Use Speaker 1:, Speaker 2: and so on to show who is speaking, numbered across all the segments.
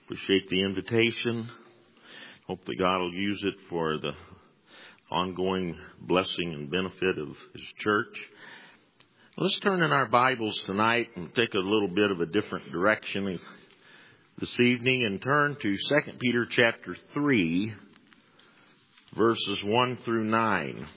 Speaker 1: Appreciate the invitation. Hope that God will use it for the ongoing blessing and benefit of His church. Let's turn in our Bibles tonight and take a little bit of a different direction this evening and turn to 2 Peter chapter 3, verses 1 through 9.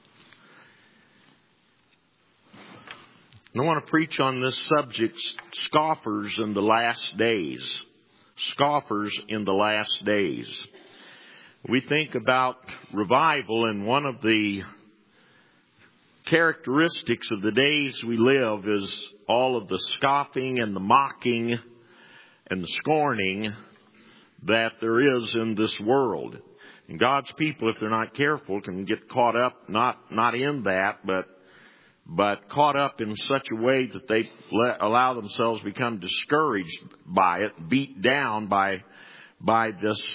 Speaker 1: And I want to preach on this subject, scoffers in the last days. Scoffers in the last days. We think about revival, and one of the characteristics of the days we live is all of the scoffing and the mocking and the scorning that there is in this world. And God's people, if they're not careful, can get caught up, not in that, but caught up in such a way that they allow themselves to become discouraged by it, beat down by this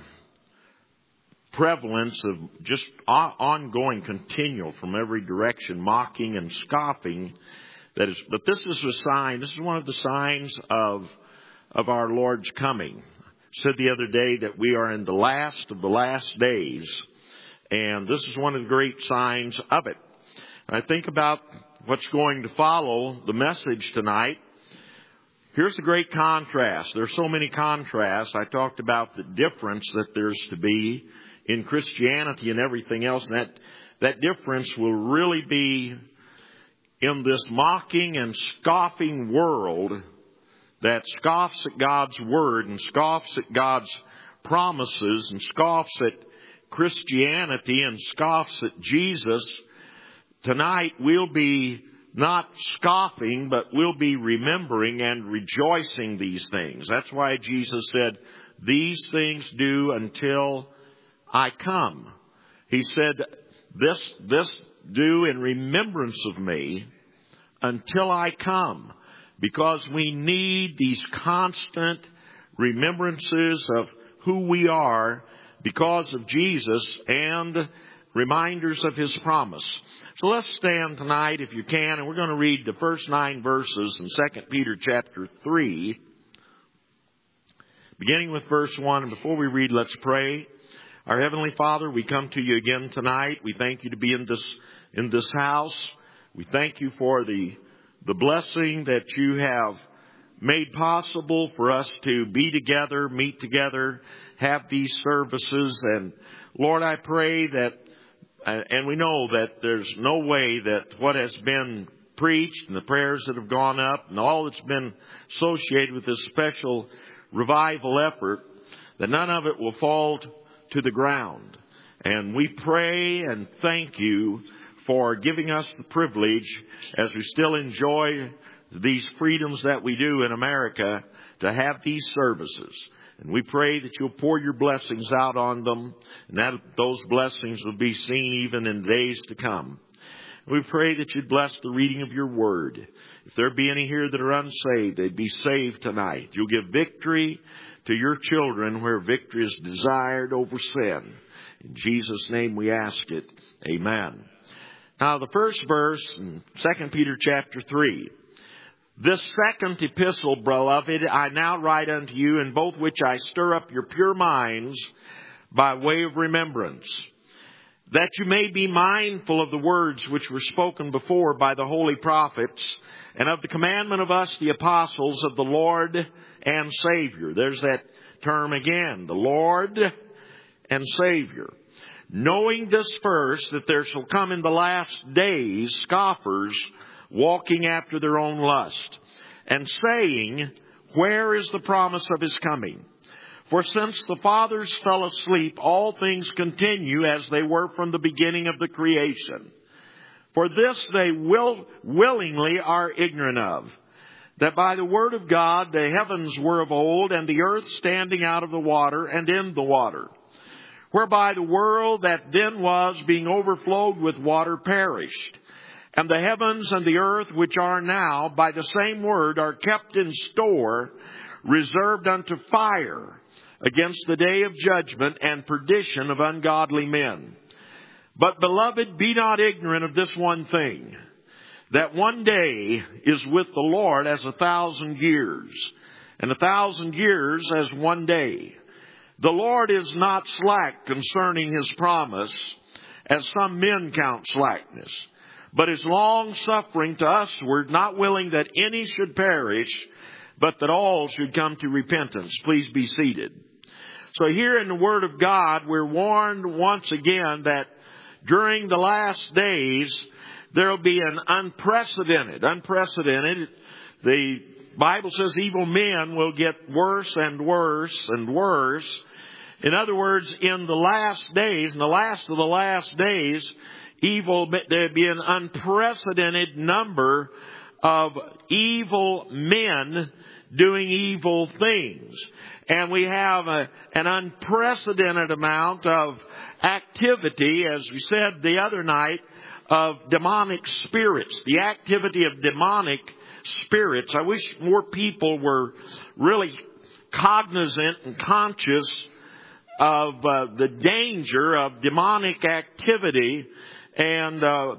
Speaker 1: prevalence of just ongoing, continual from every direction, mocking and scoffing. But this is a sign. This is one of the signs of our Lord's coming. I said the other day that we are in the last of the last days, and this is one of the great signs of it. I think about what's going to follow the message tonight. Here's the great contrast. There's so many contrasts. I talked about the difference that there's to be in Christianity and everything else. And that difference will really be in this mocking and scoffing world that scoffs at God's Word and scoffs at God's promises and scoffs at Christianity and scoffs at Jesus. Tonight we'll be not scoffing, but we'll be remembering and rejoicing these things. That's why Jesus said, "These things do until I come." He said, this do in remembrance of me until I come. Because we need these constant remembrances of who we are because of Jesus and reminders of His promise. So let's stand tonight if you can, and we're going to read the first 9 verses in 2 Peter chapter 3, beginning with verse 1. And before we read, let's pray. Our Heavenly Father, we come to you again tonight. We thank you to be in this house. We thank you for the blessing that you have made possible for us to be together, meet together, have these services. And Lord, I pray that and we know that there's no way that what has been preached and the prayers that have gone up and all that's been associated with this special revival effort, that none of it will fall to the ground. And we pray and thank you for giving us the privilege, as we still enjoy these freedoms that we do in America, to have these services. And we pray that you'll pour your blessings out on them, and that those blessings will be seen even in days to come. We pray that you'd bless the reading of your word. If there be any here that are unsaved, they'd be saved tonight. You'll give victory to your children where victory is desired over sin. In Jesus' name we ask it. Amen. Now the first verse in 2 Peter chapter 3. "This second epistle, beloved, I now write unto you, in both which I stir up your pure minds by way of remembrance, that you may be mindful of the words which were spoken before by the holy prophets, and of the commandment of us, the apostles of the Lord and Savior." There's that term again, the Lord and Savior. "Knowing this first, that there shall come in the last days scoffers, walking after their own lust, and saying, Where is the promise of His coming? For since the fathers fell asleep, all things continue as they were from the beginning of the creation. For this they willingly are ignorant of, that by the word of God the heavens were of old, and the earth standing out of the water and in the water, whereby the world that then was, being overflowed with water, perished. And the heavens and the earth which are now, by the same word, are kept in store, reserved unto fire, against the day of judgment and perdition of ungodly men. But, beloved, be not ignorant of this one thing, that one day is with the Lord as 1,000 years, and 1,000 years as one day. The Lord is not slack concerning His promise, as some men count slackness, but is long-suffering to usward, not willing that any should perish, but that all should come to repentance. Please be seated. So here in the Word of God, we're warned once again that during the last days, there will be an unprecedented. The Bible says evil men will get worse and worse and worse. In other words, in the last days, in the last of the last days, there'll be an unprecedented number of evil men doing evil things. And we have an unprecedented amount of activity, as we said the other night, of demonic spirits, the activity of demonic spirits. I wish more people were really cognizant and conscious of the danger of demonic activity and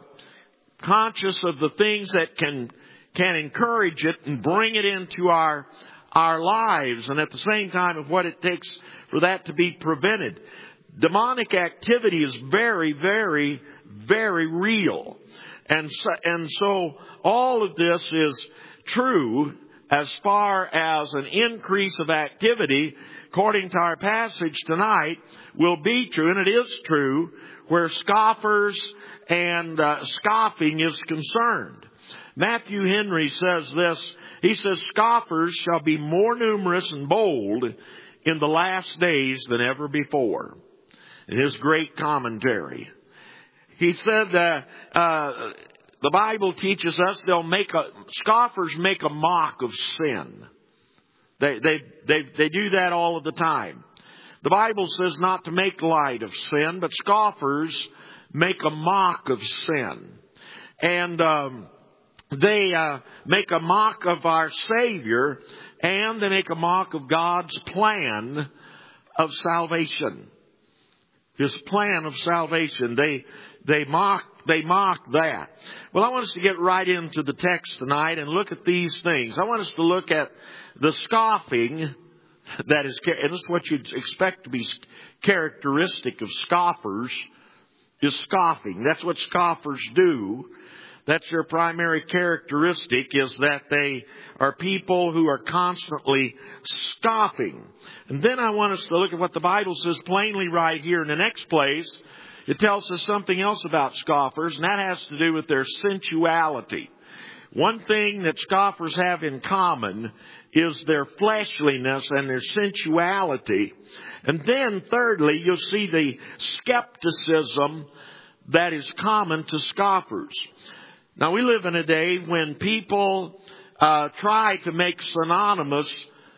Speaker 1: conscious of the things that can encourage it and bring it into our lives, and at the same time of what it takes for that to be prevented. Demonic activity is very, very, very real. And so all of this is true as far as an increase of activity, according to our passage tonight, will be true, and it is true, where scoffers and scoffing is concerned. Matthew Henry says this. He says, scoffers shall be more numerous and bold in the last days than ever before. In his great commentary, he said that the Bible teaches us scoffers make a mock of sin. They do that all of the time. The Bible says not to make light of sin, but scoffers make a mock of sin. And they make a mock of our Savior, and they make a mock of God's plan of salvation. His plan of salvation. They mock that. Well, I want us to get right into the text tonight and look at these things. I want us to look at the scoffing that is, and this is what you'd expect to be characteristic of scoffers, is scoffing. That's what scoffers do. That's their primary characteristic, is that they are people who are constantly scoffing. And then I want us to look at what the Bible says plainly right here in the next place. It tells us something else about scoffers, and that has to do with their sensuality. One thing that scoffers have in common is their fleshliness and their sensuality. And then thirdly, you'll see the skepticism that is common to scoffers. Now, we live in a day when people try to make synonymous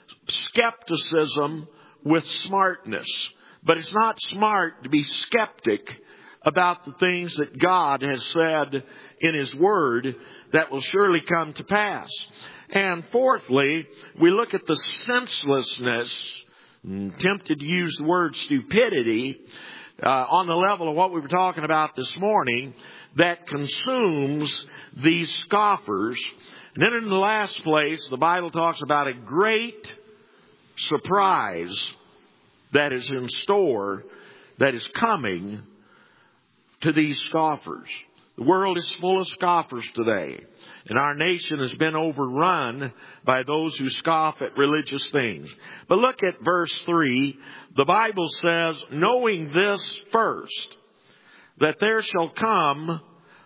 Speaker 1: skepticism with smartness. But it's not smart to be skeptic about the things that God has said in His Word that will surely come to pass. And fourthly, we look at the senselessness, tempted to use the word stupidity, on the level of what we were talking about this morning, that consumes these scoffers. And then in the last place, the Bible talks about a great surprise that is in store, that is coming to these scoffers. The world is full of scoffers today, and our nation has been overrun by those who scoff at religious things. But look at verse 3. The Bible says, knowing this first, that there shall come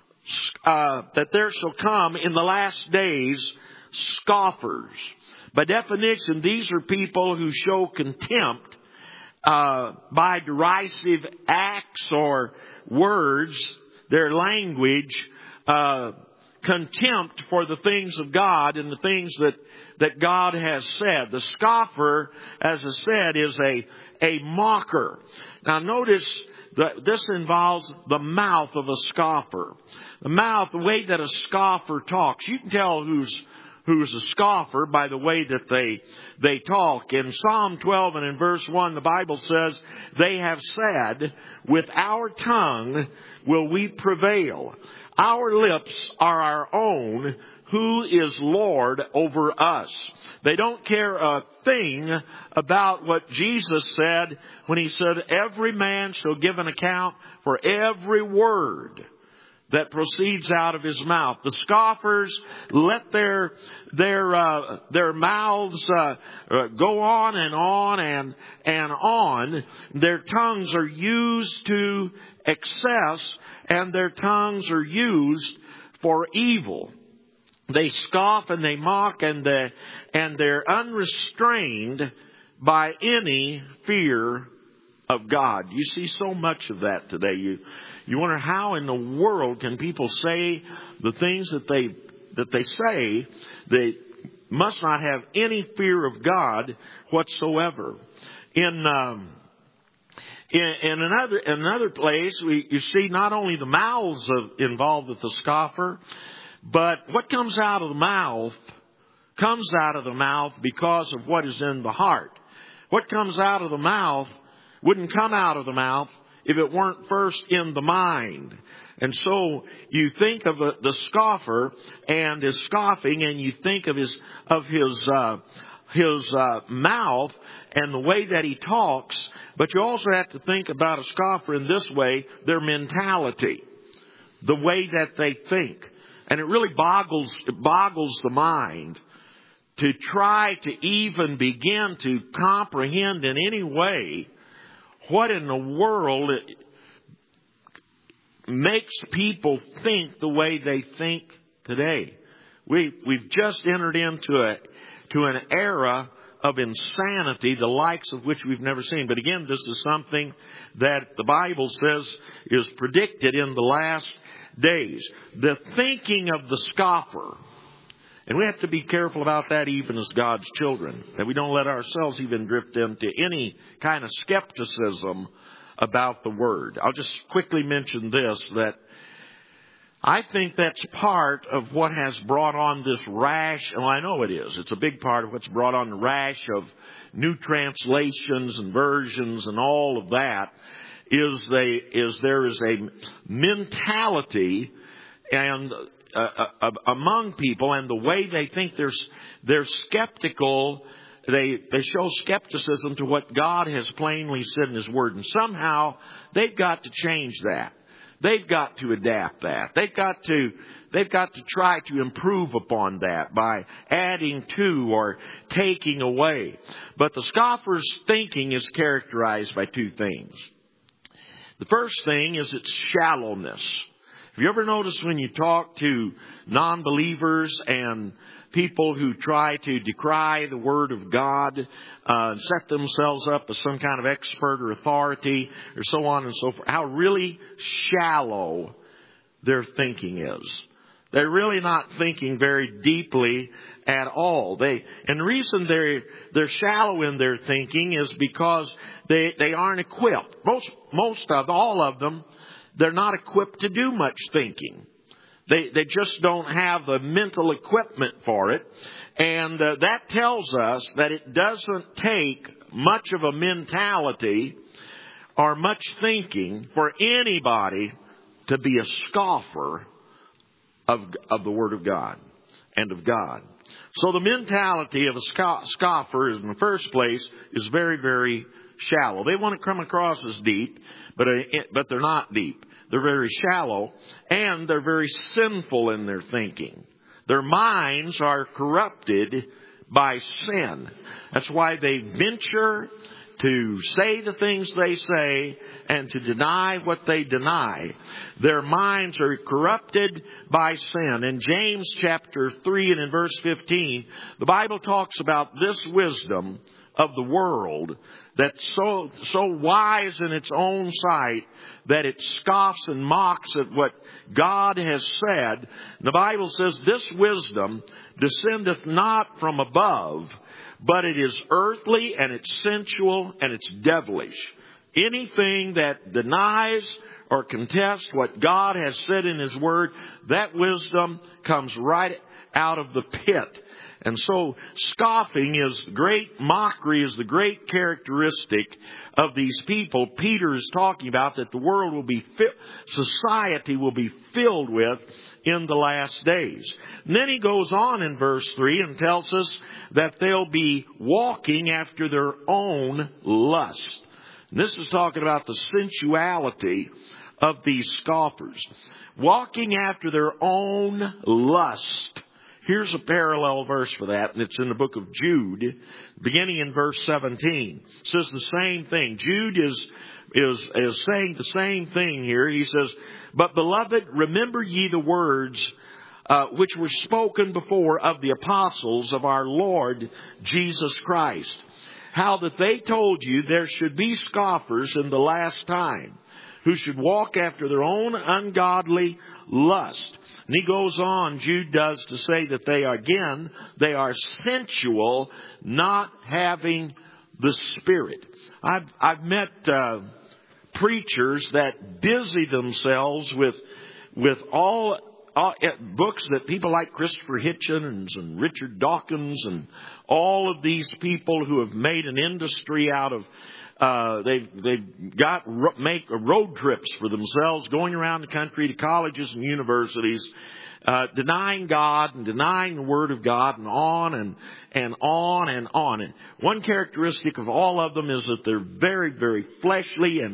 Speaker 1: in the last days scoffers. By definition, these are people who show contempt by derisive acts or words, their language, contempt for the things of God and the things that God has said. The scoffer, as I said, is a mocker. Now notice that this involves the mouth of a scoffer. The mouth, the way that a scoffer talks. You can tell who's a scoffer by the way that they talk. In Psalm 12 and in verse 1, the Bible says, they have said, with our tongue will we prevail. Our lips are our own. who is Lord over us. They don't care a thing about what Jesus said when He said, every man shall give an account for every word that proceeds out of his mouth. The scoffers let their mouths go on and on and on. Their tongues are used to excess, and their tongues are used for evil. They scoff and they mock, and they're unrestrained by any fear of God. You see so much of that today. You wonder, how in the world can people say the things that they say? They must not have any fear of God whatsoever. In another place, you see not only the mouths involved with the scoffer, but what comes out of the mouth because of what is in the heart. What comes out of the mouth wouldn't come out of the mouth if it weren't first in the mind. And so you think of the scoffer and his scoffing, and you think of his mouth and the way that he talks. But you also have to think about a scoffer in this way: their mentality, the way that they think. And it really boggles the mind to try to even begin to comprehend in any way what in the world makes people think the way they think today. We've just entered into an era of insanity, the likes of which we've never seen. But again, this is something that the Bible says is predicted in the last days. The thinking of the scoffer. And we have to be careful about that even as God's children, that we don't let ourselves even drift into any kind of skepticism about the Word. I'll just quickly mention this, that I think that's part of what has brought on this rash. Well, I know it is. It's a big part of what's brought on the rash of new translations and versions and all of that, is there is a mentality and among people, and the way they think they're skeptical. They show skepticism to what God has plainly said in His Word, and somehow they've got to change that. They've got to adapt that. They've got to try to improve upon that by adding to or taking away. But the scoffer's thinking is characterized by two things. The first thing is its shallowness. Have you ever noticed when you talk to non-believers and people who try to decry the Word of God, set themselves up as some kind of expert or authority or so on and so forth, how really shallow their thinking is? They're really not thinking very deeply at all. And the reason they're shallow in their thinking is because they aren't equipped. All of them, they're not equipped to do much thinking. They just don't have the mental equipment for it. And that tells us that it doesn't take much of a mentality or much thinking for anybody to be a scoffer of the Word of God and of God. So the mentality of a scoffer, in the first place, is very, very shallow. They want to come across as deep, but they're not deep. They're very shallow, and they're very sinful in their thinking. Their minds are corrupted by sin. That's why they venture to say the things they say and to deny what they deny. Their minds are corrupted by sin. In James chapter 3 and in verse 15, the Bible talks about this wisdom of the world that's so wise in its own sight that it scoffs and mocks at what God has said. The Bible says this wisdom descendeth not from above, but it is earthly and it's sensual and it's devilish. Anything that denies or contests what God has said in His Word, that wisdom comes right out of the pit. And so scoffing is great, mockery is the great characteristic of these people Peter is talking about that the world will be, society will be filled with in the last days. And then he goes on in verse 3 and tells us that they'll be walking after their own lust. And this is talking about the sensuality of these scoffers. Walking after their own lust. Here's a parallel verse for that, and it's in the book of Jude, beginning in verse 17. It says the same thing. Jude is saying the same thing here. He says, "But beloved, remember ye the words which were spoken before of the apostles of our Lord Jesus Christ, how that they told you there should be scoffers in the last time, who should walk after their own ungodly lust." And he goes on, Jude does, to say that they are sensual, not having the Spirit. I've met preachers that busy themselves with all books that people like Christopher Hitchens and Richard Dawkins and all of these people who have made an industry out of make road trips for themselves, going around the country to colleges and universities, denying God and denying the Word of God, and on and on and on. And one characteristic of all of them is that they're very, very fleshly and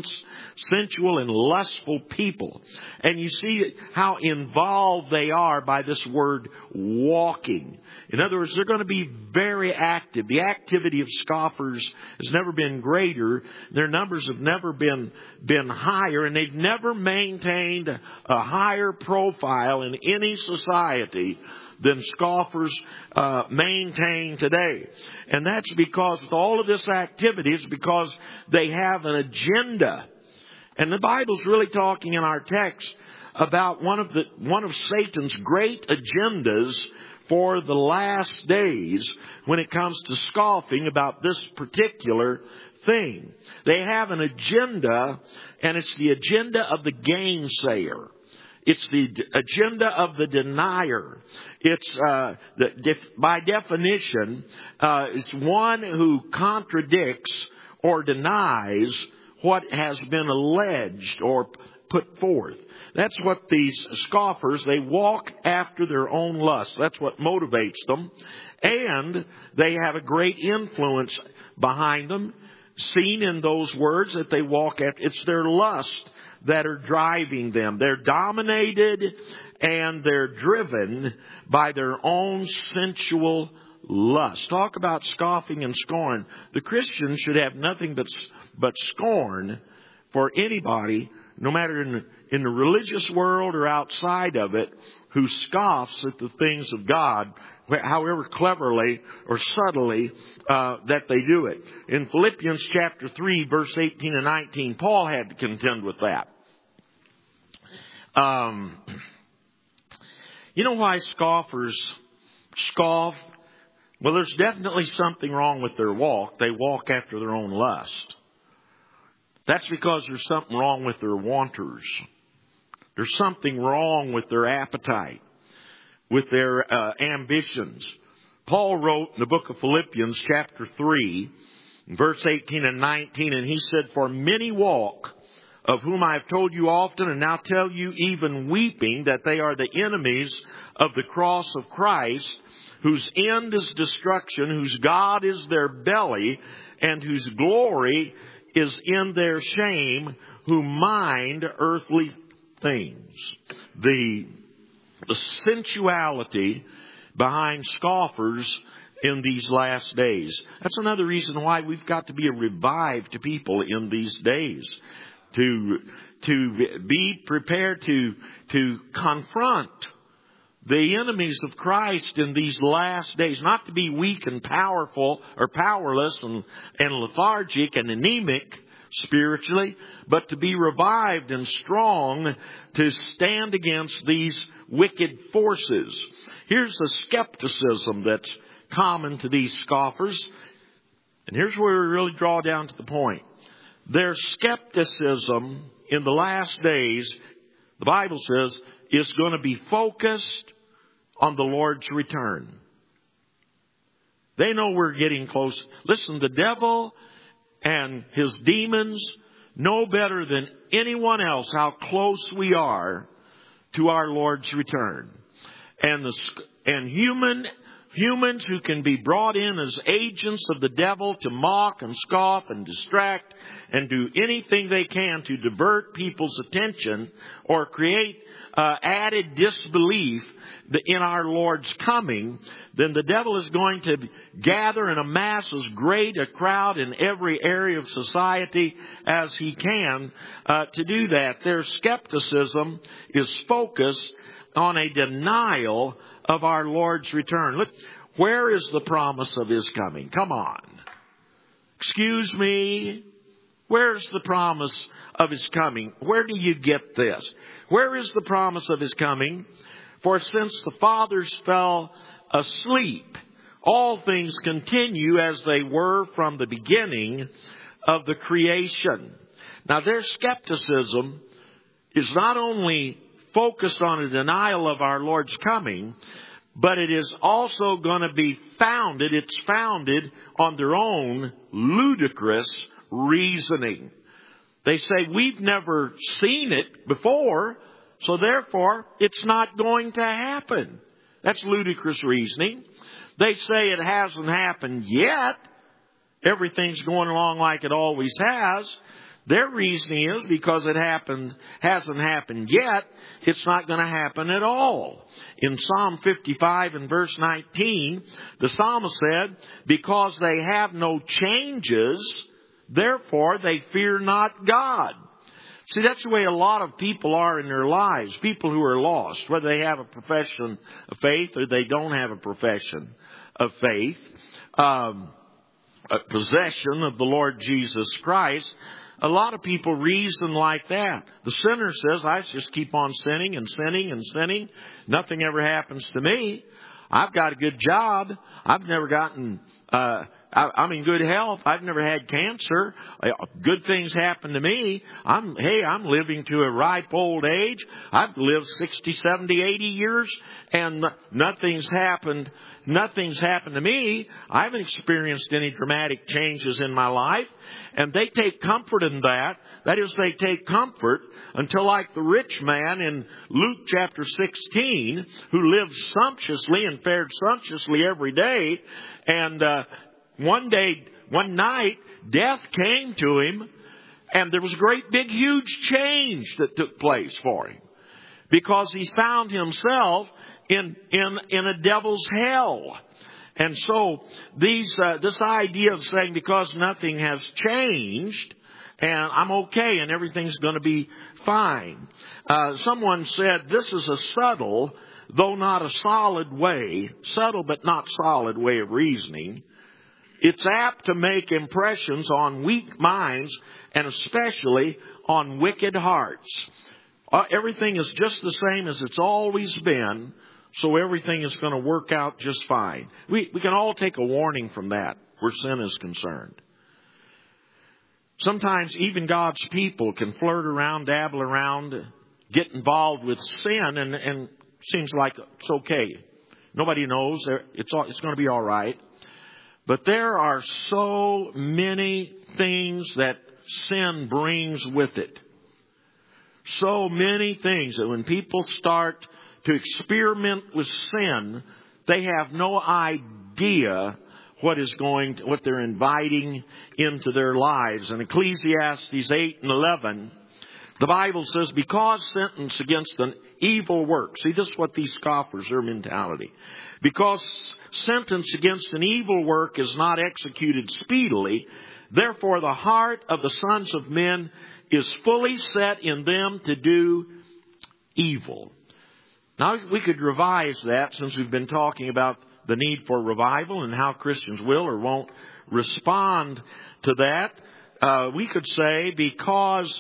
Speaker 1: sensual and lustful people. And you see how involved they are by this word walking. In other words, they're going to be very active. The activity of scoffers has never been greater. Their numbers have never been higher, and they've never maintained a higher profile in any society than scoffers maintain today. And that's because with all of this activity, it's because they have an agenda. And the Bible's really talking in our text about one of Satan's great agendas for the last days when it comes to scoffing about this particular thing. They have an agenda, and it's the agenda of the gainsayer. It's the agenda of the denier. It's by definition, it's one who contradicts or denies what has been alleged or put forth. That's what these scoffers, they walk after their own lust. That's what motivates them. And they have a great influence behind them, seen in those words that they walk after. It's their lust that are driving them. They're dominated and they're driven by their own sensual lust. Talk about scoffing and scorn. The Christian should have nothing but scorn for anybody, no matter in the religious world or outside of it, who scoffs at the things of God, however cleverly or subtly that they do it. In Philippians chapter 3, verse 18 and 19, Paul had to contend with that. You know why scoffers scoff? Well, there's definitely something wrong with their walk. They walk after their own lust. That's because there's something wrong with their wanters. There's something wrong with their appetite, with their ambitions. Paul wrote in the book of Philippians chapter 3, verse 18 and 19, and he said, "For many walk, of whom I have told you often, and now tell you even weeping, that they are the enemies of the cross of Christ, whose end is destruction, whose God is their belly, and whose glory is in their shame, who mind earthly things." The sensuality behind scoffers in these last days. That's another reason why we've got to be a revived people in these days. To be prepared to confront the enemies of Christ in these last days. Not to be weak and powerful or powerless and lethargic and anemic spiritually, but to be revived and strong to stand against these wicked forces. Here's the skepticism that's common to these scoffers. And here's where we really draw down to the point. Their skepticism in the last days, the Bible says, is going to be focused on the Lord's return. They know we're getting close. Listen, the devil and his demons know better than anyone else how close we are to our Lord's return. And humans who can be brought in as agents of the devil to mock and scoff and distract and do anything they can to divert people's attention or create added disbelief in our Lord's coming, then the devil is going to gather and amass as great a crowd in every area of society as he can to do that. Their skepticism is focused on a denial of our Lord's return. Look, where is the promise of His coming? Come on. Excuse me. Where's the promise of His coming? Where do you get this? Where is the promise of His coming? For since the fathers fell asleep, all things continue as they were from the beginning of the creation. Now their skepticism is not only focused on a denial of our Lord's coming, but it is also going to be founded, it's founded on their own ludicrous reasoning. They say, we've never seen it before, so therefore it's not going to happen. That's ludicrous reasoning. They say it hasn't happened yet. Everything's going along like it always has. Their reasoning is because it hasn't happened yet, it's not going to happen at all. In Psalm 55 and verse 19, the psalmist said, because they have no changes, therefore they fear not God. See, that's the way a lot of people are in their lives. People who are lost, whether they have a profession of faith or they don't have a profession of faith, a possession of the Lord Jesus Christ. A lot of people reason like that. The sinner says, I just keep on sinning and sinning and sinning. Nothing ever happens to me. I've got a good job. I've never gotten, I'm in good health. I've never had cancer. Good things happen to me. I'm living to a ripe old age. I've lived 60, 70, 80 years and nothing's happened. Nothing's happened to me. I haven't experienced any dramatic changes in my life. And they take comfort in that. That is, they take comfort until, like the rich man in Luke chapter 16, who lived sumptuously and fared sumptuously every day. And one night, death came to him. And there was a great big huge change that took place for him. Because he found himself in a devil's hell. And so this idea of saying because nothing has changed and I'm okay and everything's going to be fine. Someone said this is a subtle, though not a solid way, subtle but not solid way of reasoning. It's apt to make impressions on weak minds and especially on wicked hearts. Everything is just the same as it's always been. So everything is going to work out just fine. We can all take a warning from that where sin is concerned. Sometimes even God's people can flirt around, dabble around, get involved with sin, and it seems like it's okay. Nobody knows. It's going to be all right. But there are so many things that sin brings with it. So many things that when people start to experiment with sin, they have no idea what they're inviting into their lives. In Ecclesiastes 8 and 11, the Bible says, because sentence against an evil work. See, this is what these scoffers, their mentality. Because sentence against an evil work is not executed speedily, therefore the heart of the sons of men is fully set in them to do evil. Now, we could revise that since we've been talking about the need for revival and how Christians will or won't respond to that. We could say because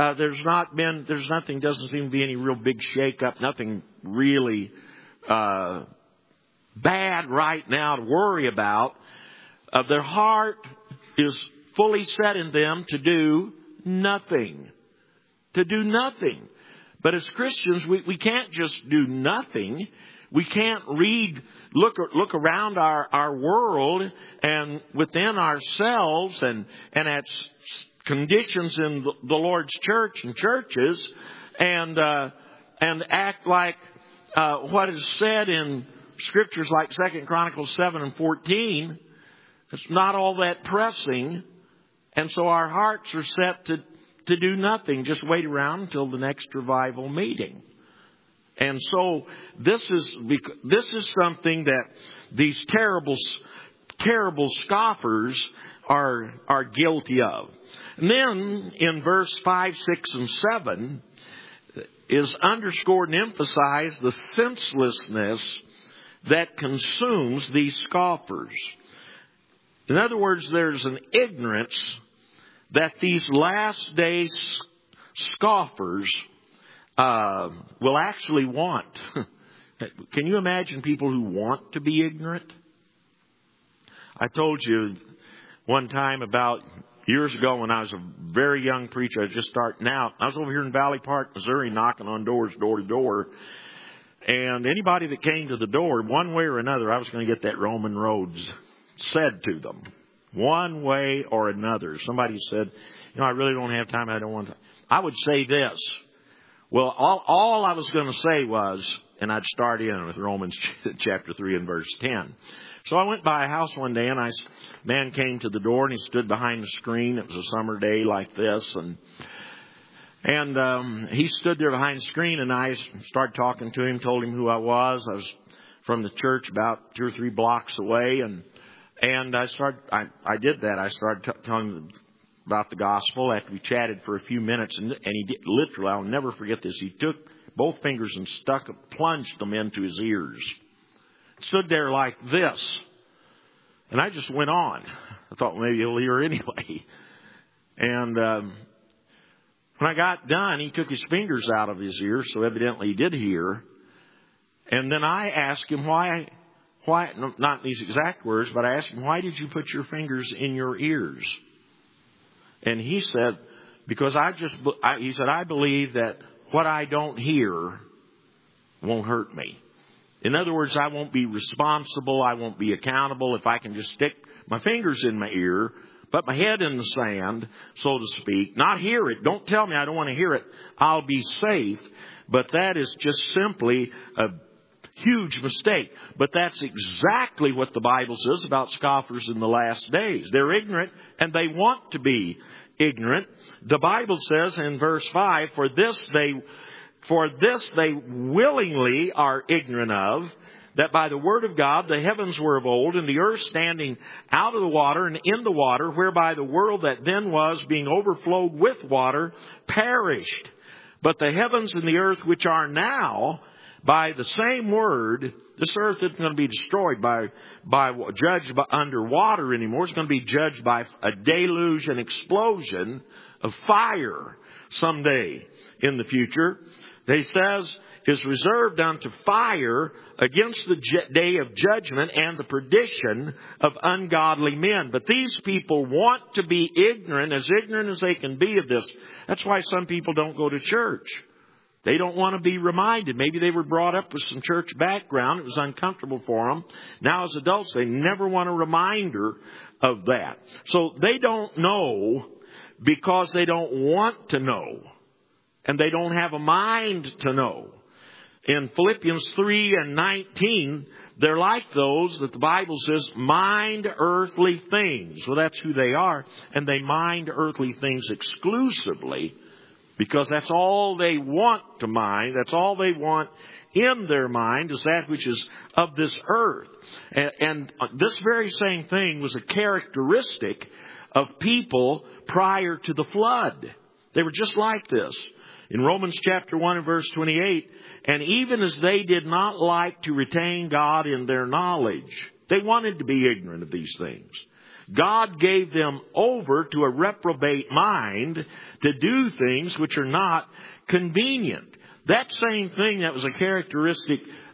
Speaker 1: doesn't seem to be any real big shake-up, nothing really bad right now to worry about. Their heart is fully set in them to do nothing. To do nothing. But as Christians, we can't just do nothing. We can't look around our world and within ourselves and at conditions in the Lord's church and churches and act like what is said in scriptures like 2 Chronicles 7 and 14. It's not all that pressing. And so our hearts are set to do nothing. Just wait around until the next revival meeting. And so this is something that these terrible scoffers are guilty of. And then in verse 5, 6, and 7 is underscored and emphasized the senselessness that consumes these scoffers. In other words, there's an ignorance that these last days scoffers will actually want. Can you imagine people who want to be ignorant? I told you one time about years ago when I was a very young preacher, I was just starting out. I was over here in Valley Park, Missouri, knocking on doors door to door. And anybody that came to the door, one way or another, I was going to get that Roman roads said to them. One way or another. Somebody said, I really don't have time. I don't want to. I would say this. Well, all I was going to say was, and I'd start in with Romans chapter 3 and verse 10. So I went by a house one day and man came to the door and he stood behind the screen. It was a summer day like this and he stood there behind the screen and I started talking to him, told him who I was. I was from the church about 2 or 3 blocks away and I did that. I started telling him about the gospel after we chatted for a few minutes and he did, literally, I'll never forget this. He took both fingers and plunged them into his ears. Stood there like this. And I just went on. I thought maybe he'll hear anyway. And when I got done, he took his fingers out of his ears, so evidently he did hear. And then I asked him why, not these exact words, but I asked him, why did you put your fingers in your ears? And he said, because he said, I believe that what I don't hear won't hurt me. In other words, I won't be responsible. I won't be accountable if I can just stick my fingers in my ear, put my head in the sand, so to speak, not hear it. Don't tell me I don't want to hear it. I'll be safe. But that is just simply a huge mistake. But that's exactly what the Bible says about scoffers in the last days. They're ignorant and they want to be ignorant. The Bible says in verse 5, For this they willingly are ignorant of, that by the word of God the heavens were of old, and the earth standing out of the water and in the water, whereby the world that then was, being overflowed with water, perished. But the heavens and the earth which are now, by the same word, this earth isn't going to be destroyed judged under water anymore. It's going to be judged by a deluge, an explosion of fire someday in the future. They says is reserved unto fire against the day of judgment and the perdition of ungodly men. But these people want to be ignorant as they can be of this. That's why some people don't go to church. They don't want to be reminded. Maybe they were brought up with some church background. It was uncomfortable for them. Now as adults, they never want a reminder of that. So they don't know because they don't want to know. And they don't have a mind to know. In Philippians 3 and 19, they're like those that the Bible says mind earthly things. Well, that's who they are. And they mind earthly things exclusively because that's all they want to mind. That's all they want in their mind is that which is of this earth. And this very same thing was a characteristic of people prior to the flood. They were just like this. In Romans chapter 1 and verse 28, and even as they did not like to retain God in their knowledge, they wanted to be ignorant of these things. God gave them over to a reprobate mind to do things which are not convenient. That same thing that was a characteristic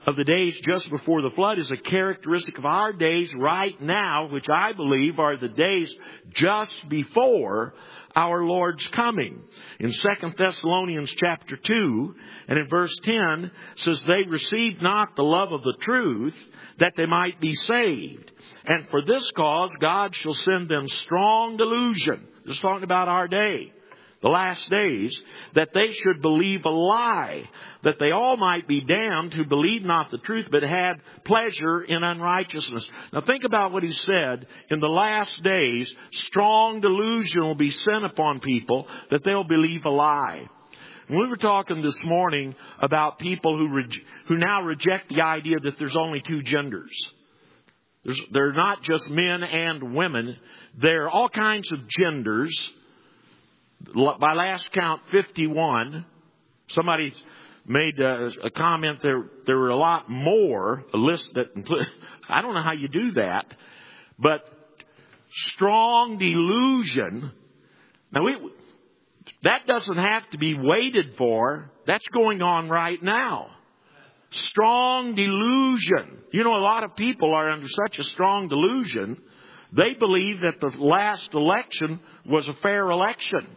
Speaker 1: of the days just before the flood is a characteristic of our days right now, which I believe are the days just before our Lord's coming. In 2 Thessalonians chapter 2 and in verse 10 says, they received not the love of the truth that they might be saved. And for this cause God shall send them strong delusion. Just talking about our day, the last days, that they should believe a lie, that they all might be damned who believed not the truth, but had pleasure in unrighteousness. Now think about what he said. In the last days, strong delusion will be sent upon people that they'll believe a lie. And we were talking this morning about people who now reject the idea that there's only two genders. They're not just men and women. There are all kinds of genders. By last count, 51. Somebody made a comment there were a lot more, a list that I don't know how you do that, but strong delusion. Now that doesn't have to be waited for. That's going on right now. Strong delusion. You know, a lot of people are under such a strong delusion, they believe that the last election was a fair election.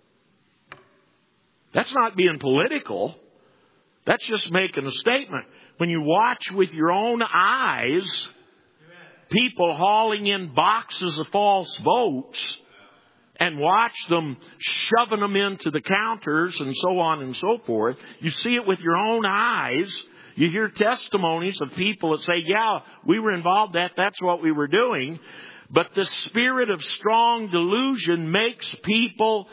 Speaker 1: That's not being political. That's just making a statement. When you watch with your own eyes people hauling in boxes of false votes and watch them shoving them into the counters and so on and so forth, you see it with your own eyes. You hear testimonies of people that say, yeah, we were involved in that. That's what we were doing. But the spirit of strong delusion makes people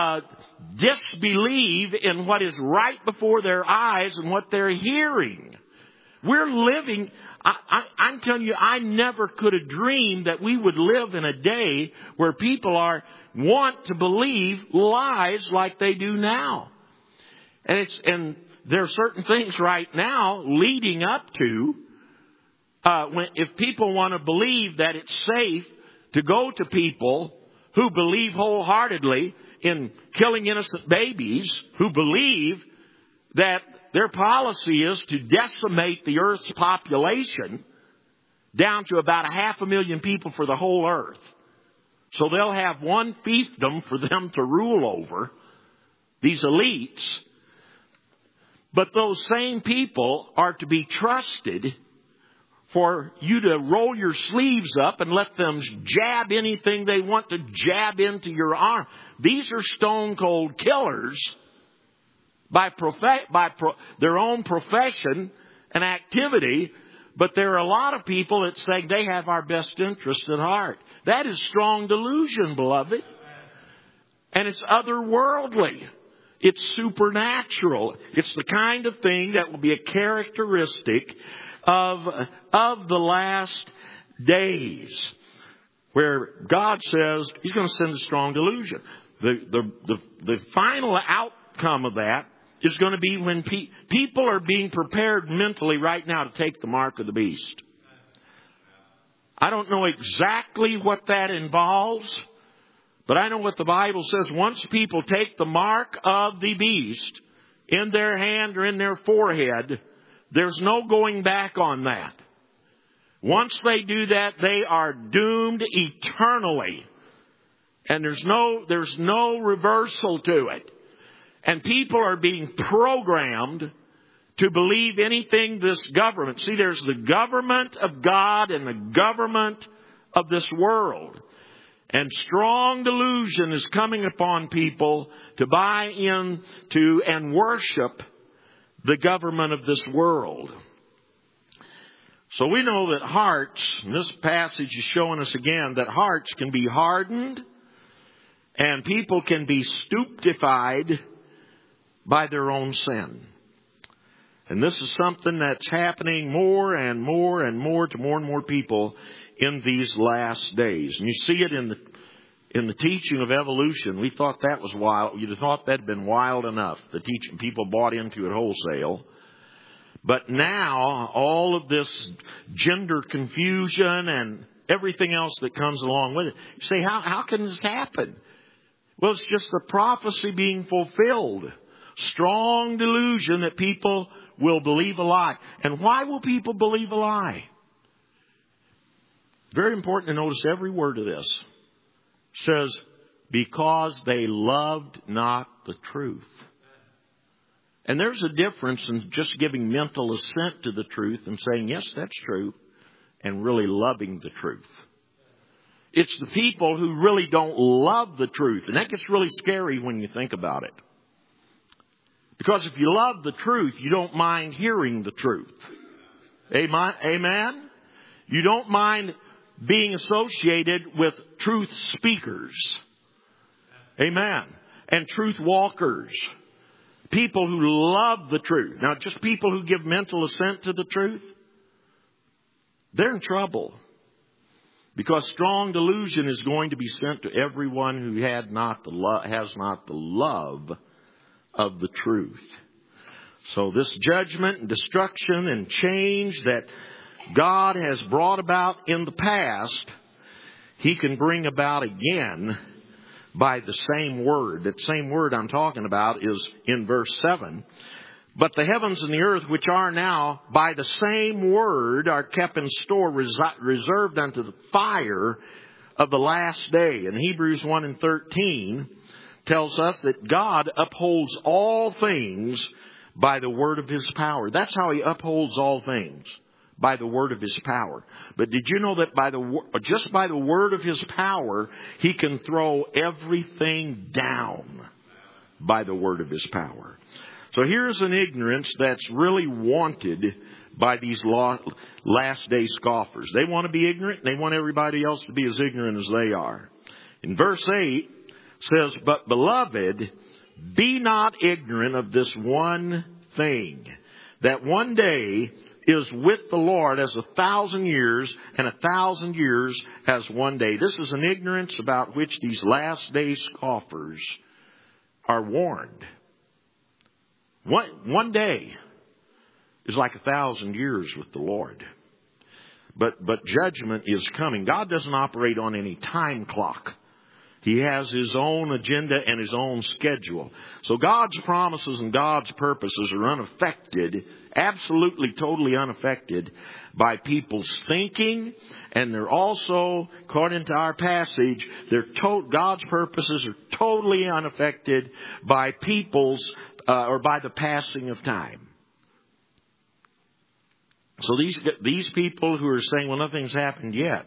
Speaker 1: disbelieve in what is right before their eyes and what they're hearing. We're living, I'm telling you, I never could have dreamed that we would live in a day where people want to believe lies like they do now. And there are certain things right now leading up to if people want to believe that it's safe to go to people who believe wholeheartedly in killing innocent babies, who believe that their policy is to decimate the earth's population down to about 500,000 people for the whole earth. So they'll have one fiefdom for them to rule over, these elites. But those same people are to be trusted for you to roll your sleeves up and let them jab anything they want to jab into your arm. These are stone cold killers by their own profession and activity. But there are a lot of people that say they have our best interest at heart. That is strong delusion, beloved. And it's otherworldly. It's supernatural. It's the kind of thing that will be a characteristic of the last days, where God says He's going to send a strong delusion. The final outcome of that is going to be when people are being prepared mentally right now to take the mark of the beast. I don't know exactly what that involves, but I know what the Bible says. Once people take the mark of the beast in their hand or in their forehead, there's no going back on that. Once they do that, they are doomed eternally. And there's no reversal to it. And people are being programmed to believe anything this government. See, there's the government of God and the government of this world. And strong delusion is coming upon people to buy into and worship the government of this world. So we know that hearts, and this passage is showing us again, that hearts can be hardened and people can be stupefied by their own sin. And this is something that's happening more and more and more to more and more people in these last days. And you see it in the teaching of evolution. We thought that was wild. You'd have thought that had been wild enough. The teaching people bought into it wholesale. But now all of this gender confusion and everything else that comes along with it. You say, how can this happen? Well, it's just the prophecy being fulfilled. Strong delusion that people will believe a lie. And why will people believe a lie? Very important to notice every word of this. It says, because they loved not the truth. And there's a difference in just giving mental assent to the truth and saying, yes, that's true, and really loving the truth. It's the people who really don't love the truth. And that gets really scary when you think about it. Because if you love the truth, you don't mind hearing the truth. Amen? You don't mind being associated with truth speakers. Amen. And truth walkers. People who love the truth. Now, just people who give mental assent to the truth, they're in trouble. Because strong delusion is going to be sent to everyone who has not the love of the truth. So this judgment and destruction and change that God has brought about in the past, He can bring about again by the same word. That same word I'm talking about is in verse 7. But the heavens and the earth, which are now, by the same word, are kept in store, reserved unto the fire of the last day. And Hebrews 1:13 tells us that God upholds all things by the word of His power. That's how He upholds all things, by the word of His power. But did you know that just by the word of His power, He can throw everything down by the word of His power? So here's an ignorance that's really wanted by these last day scoffers. They want to be ignorant, and they want everybody else to be as ignorant as they are. In verse 8 says, but beloved, be not ignorant of this one thing, that one day is with the Lord as 1,000 years, and 1,000 years as one day. This is an ignorance about which these last day scoffers are warned. One day is like 1,000 years with the Lord. But judgment is coming. God doesn't operate on any time clock. He has His own agenda and His own schedule. So God's promises and God's purposes are unaffected, absolutely, totally unaffected by people's thinking. And they're also, according to our passage, God's purposes are totally unaffected by people's or by the passing of time. So these people who are saying, well, nothing's happened yet,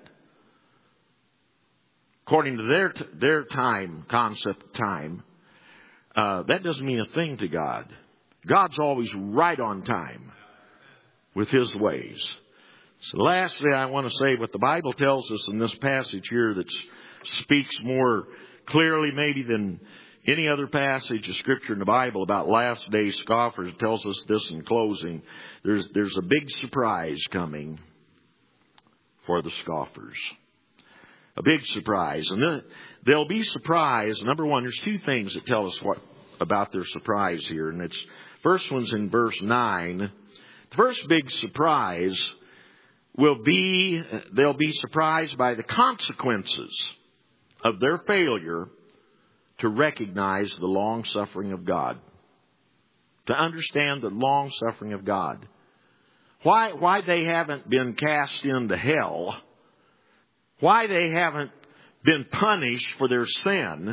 Speaker 1: according to their time, concept of time, that doesn't mean a thing to God. God's always right on time with His ways. So lastly, I want to say what the Bible tells us in this passage here that speaks more clearly maybe than any other passage of Scripture in the Bible about last day scoffers. It tells us this in closing. There's a big surprise coming for the scoffers. A big surprise. And they'll be surprised. Number one, there's two things that tell us about their surprise here. And it's first one's in verse 9. The first big surprise will be they'll be surprised by the consequences of their failure to recognize the long suffering of God. To understand the long suffering of God. Why they haven't been cast into hell, why they haven't been punished for their sin,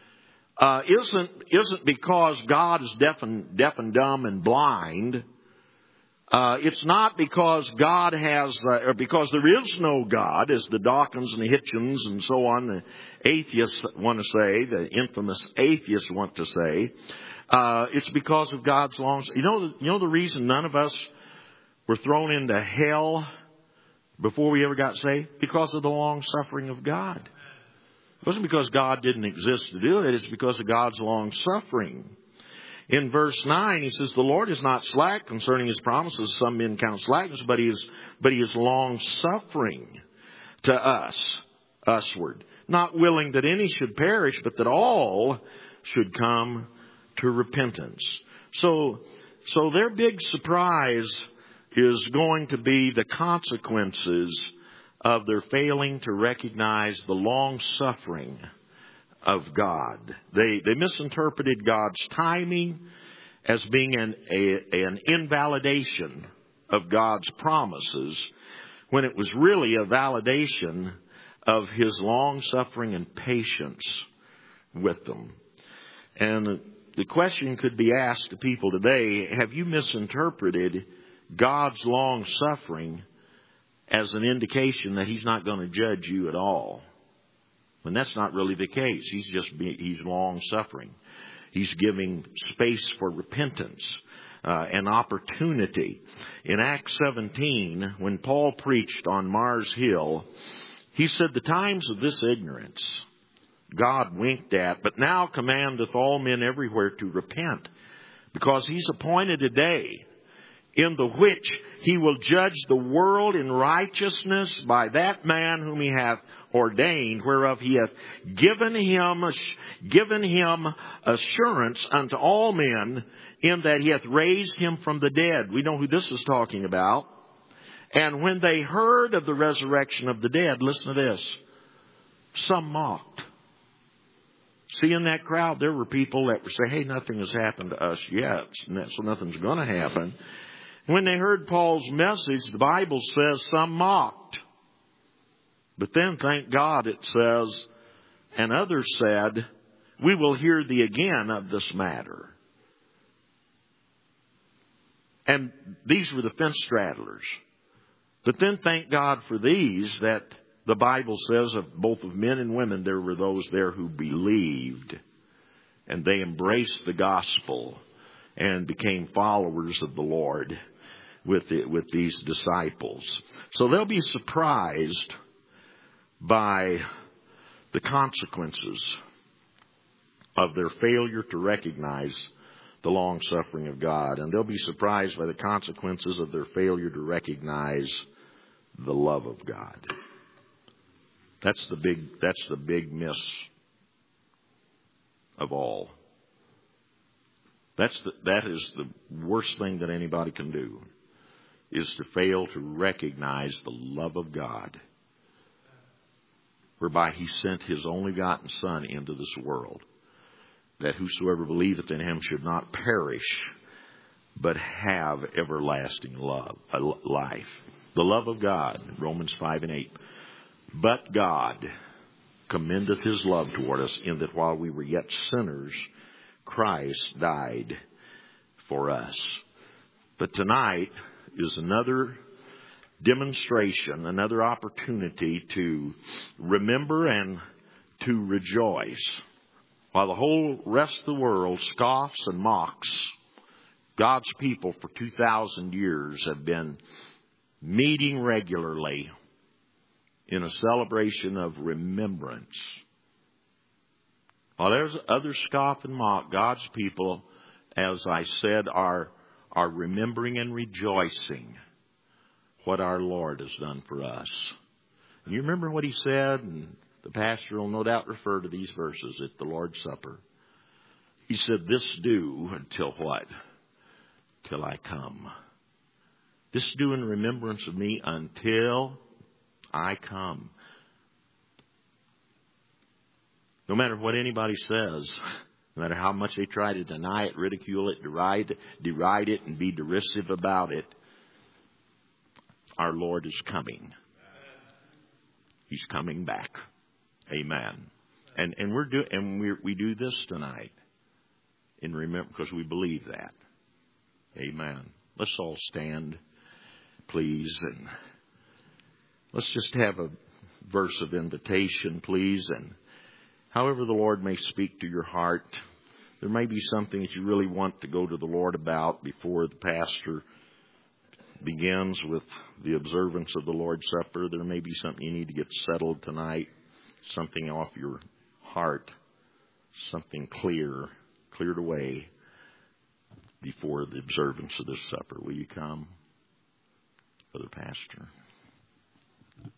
Speaker 1: isn't because God is deaf and dumb and blind. It's not because God has, or because there is no God, as the Dawkins and the Hitchens and so on, the atheists want to say, the infamous atheists want to say. It's because of God's long. You know the reason none of us were thrown into hell before we ever got saved? Because of the long suffering of God. It wasn't because God didn't exist to do it. It's because of God's long suffering. In verse 9, he says, the Lord is not slack concerning His promises. Some men count slackness, but He is long suffering to usward. Not willing that any should perish, but that all should come to repentance. So their big surprise is going to be the consequences of their failing to recognize the long suffering of God. They misinterpreted God's timing, as being an invalidation of God's promises, when it was really a validation of His long-suffering and patience with them. And the question could be asked to people today, have you misinterpreted God's long-suffering as an indication that He's not going to judge you at all? And that's not really the case. He's long-suffering. He's giving space for repentance, and opportunity. In Acts 17, when Paul preached on Mars Hill, he said, "The times of this ignorance God winked at, but now commandeth all men everywhere to repent, because He's appointed a day in the which He will judge the world in righteousness by that man whom He hath ordained, whereof He hath given him assurance unto all men, in that He hath raised Him from the dead." We know who this is talking about. "And when they heard of the resurrection of the dead," listen to this, "some mocked." See, in that crowd, there were people that were saying, "Hey, nothing has happened to us yet, so nothing's going to happen." When they heard Paul's message, the Bible says some mocked. But then, thank God, it says, "And others said, we will hear thee again of this matter." And these were the fence straddlers. But then, thank God for these, that the Bible says of both of men and women, there were those there who believed. And they embraced the gospel and became followers of the Lord with these disciples. So they'll be surprised by the consequences of their failure to recognize the long suffering of God. And they'll be surprised by the consequences of their failure to recognize the love of God. That's the big miss of all. That is the worst thing that anybody can do, is to fail to recognize the love of God, whereby He sent His only begotten Son into this world, that whosoever believeth in Him should not perish, but have everlasting life. The love of God, Romans 5:8. "But God commendeth His love toward us, in that while we were yet sinners, Christ died for us." But tonight is another demonstration, another opportunity to remember and to rejoice. While the whole rest of the world scoffs and mocks, God's people for 2,000 years have been meeting regularly in a celebration of remembrance. While there's others scoff and mock, God's people, as I said, are remembering and rejoicing what our Lord has done for us. And you remember what He said, and the pastor will no doubt refer to these verses at the Lord's Supper. He said, "This do until what? Till I come. This do in remembrance of me until I come." No matter what anybody says, no matter how much they try to deny it, ridicule it, deride it, and be derisive about it, our Lord is coming. He's coming back. Amen. And we do this tonight in remember, because we believe that. Amen. Let's all stand, please, and let's just have a verse of invitation, please. And however the Lord may speak to your heart, there may be something that you really want to go to the Lord about before the pastor begins with the observance of the Lord's Supper. There may be something you need to get settled tonight, something off your heart, something cleared away before the observance of this supper. Will you come, Brother Pastor?